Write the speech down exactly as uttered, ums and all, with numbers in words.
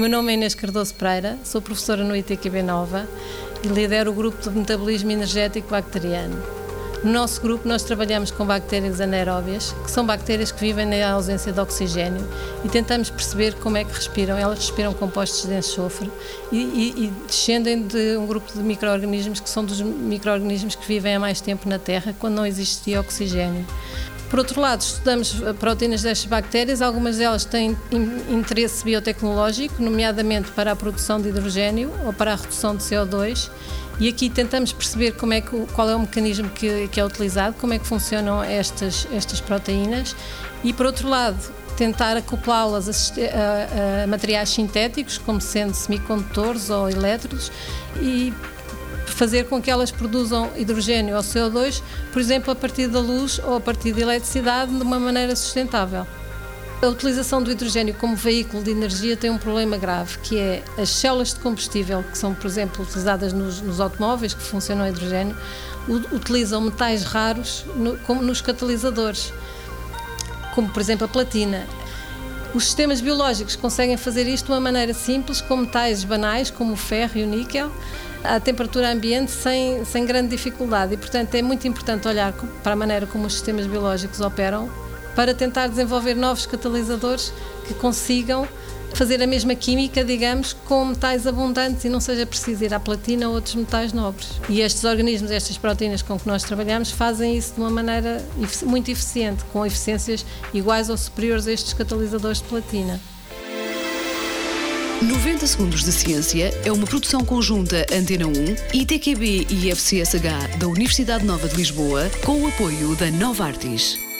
meu nome é Inês Cardoso Pereira, sou professora no I T Q B Nova e lidero o grupo de metabolismo energético bacteriano. No nosso grupo nós trabalhamos com bactérias anaeróbias, que são bactérias que vivem na ausência de oxigênio, e tentamos perceber como é que respiram. Elas respiram compostos de enxofre e, e, e descendem de um grupo de micro-organismos que são dos micro-organismos que vivem há mais tempo na Terra, quando não existia oxigênio. Por outro lado, estudamos proteínas destas bactérias. Algumas delas têm interesse biotecnológico, nomeadamente para a produção de hidrogênio ou para a redução de C O dois, e aqui tentamos perceber como é que, qual é o mecanismo que, que é utilizado, como é que funcionam estas, estas proteínas, e por outro lado, tentar acoplá-las a, a, a materiais sintéticos, como sendo semicondutores ou elétrodos, e fazer com que elas produzam hidrogênio ou C O dois, por exemplo, a partir da luz ou a partir de eletricidade, de uma maneira sustentável. A utilização do hidrogênio como veículo de energia tem um problema grave, que é as células de combustível, que são, por exemplo, utilizadas nos, nos automóveis, que funcionam a hidrogênio, utilizam metais raros no, como nos catalisadores, como, por exemplo, a platina. Os sistemas biológicos conseguem fazer isto de uma maneira simples, com metais banais, como o ferro e o níquel, à temperatura ambiente, sem, sem grande dificuldade. E, portanto, é muito importante olhar para a maneira como os sistemas biológicos operam, para tentar desenvolver novos catalisadores que consigam fazer a mesma química, digamos, com metais abundantes e não seja preciso ir à platina ou outros metais nobres. E estes organismos, estas proteínas com que nós trabalhamos, fazem isso de uma maneira muito eficiente, com eficiências iguais ou superiores a estes catalisadores de platina. noventa Segundos de Ciência é uma produção conjunta Antena um, I T Q B e I F C S H da Universidade Nova de Lisboa, com o apoio da Novartis.